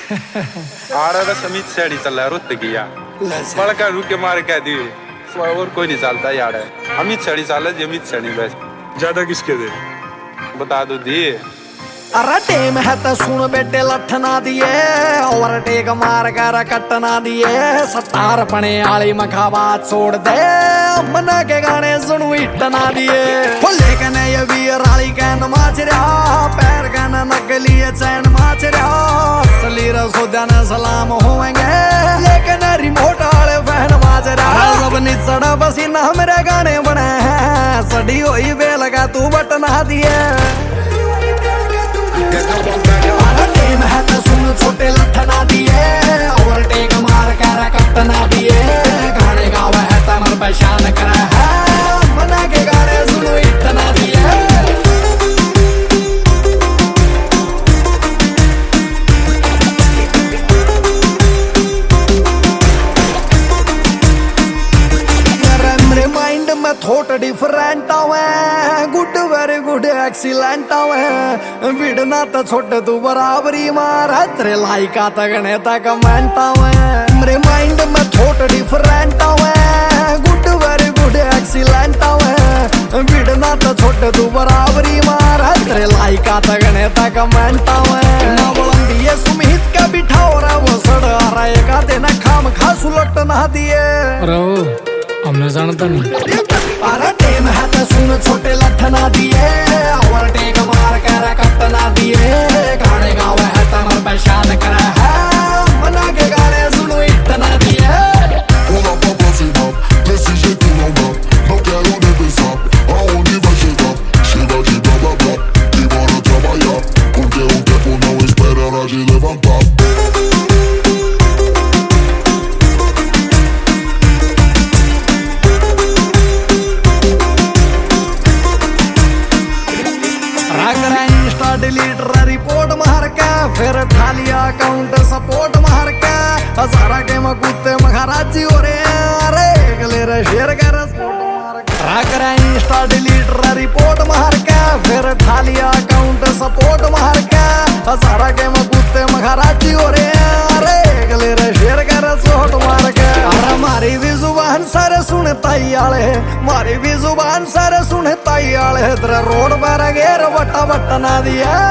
आड़ा का समीत सेड़ी चल रहा है रुत किया बड़का रुके मार कह दी और कोई नहीं चलता यार अमित सेड़ी चाल अमित सेड़ी बस ज्यादा किसके दे बता दो दी। अरे टेम है तो सुन बेटे लठना दिए और टेक मार कर कटना दिए सतार पने आली मखाबात छोड़ दे मना के गाने सुनू इटना दिए लेकिन ये वीर आली कैन माच रहा पैर कैन नकली चैन माच रहा असली रसोदन सलाम होंगे लेकिन रिमोट वाले फैन माच रहा सब निचड़ा पसीना मेरे गाने बने हैं सड़ी हुई बेल का तू बटना दिए टेम है तो सुन छोटे लठना दिए और टेक मार कर कटना दिए गाने गावा है तमर पहचान करा है मना के गाने सुनो इतना दिए। मेरे माइंड में थॉट डिफरेंट आवे गुड वेरी गुड एक्सीलेंट आवे विड़ना तो छोटे तू बराबरी मार तेरे लाइका तगने तक कमेंट आवे मेरे माइंड में थॉट डिफरेंट आवे गुड वेरी गुड एक्सीलेंट आवे विड़ना तो छोटे तू बराबरी मार तेरे लाइका तगने तक कमेंट आवे ना बोलंदी ये सुमित का बिठाओ रा वो सड़ रहा है का देना खाम खा सुलट ना दिए हमने जानता नहीं। अरे टेम है तो सुन छोटे लठना दिए और टेक मार कर कटना दिए गाने गावे है तमर पहचान करा है मना के गाने सुनो इतना दिए। Pull up a pussy up, desse jeito não dá, não quero nem pensar, aonde vai chegar? Chega de blá blá blá, e bora trabalhar, porque o tempo não espera hora de levantar. Delete report मार के फिर ठालिया account support मार के हजारा के मकुत्ते महाराजी हो रहे हैं अरे अगले रे शेयर कर सपोर्ट मार के राग रहे इंस्टा डिलीट रिपोर्ट मार के फिर ठालिया अकाउंट सपोर्ट मार के हजारा के मकुत्ते महाराजी हो रहे हैं अरे अगले रे शेयर कर सपोर्ट मार के अरे मारी भी जुबान सारे सुनता ही आले मारी भी जुबान सारे सुनता ही आले तेरा रोड पर घेर बट्टा बट्टा ना दिया